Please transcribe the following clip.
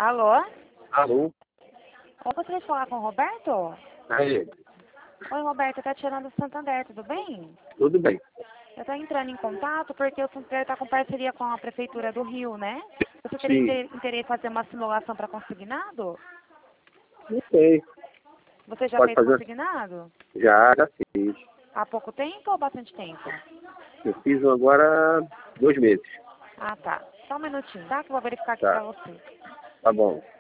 Alô? Alô? Eu gostaria de falar com o Roberto? Aí, Oi, Roberto, tá tirando do Santander, tudo bem? tudo bem. Eu tô entrando em contato porque o Santander está com parceria com a Prefeitura do Rio, né? Você teria Sim, interesse em fazer uma simulação para consignado? não sei. Você já Pode fez fazer? consignado? Já fiz. Há pouco tempo ou bastante tempo? Eu fiz um agora 2 meses. Ah, tá. Só um minutinho, tá? Que eu vou verificar aqui Tá, para você. tá bom.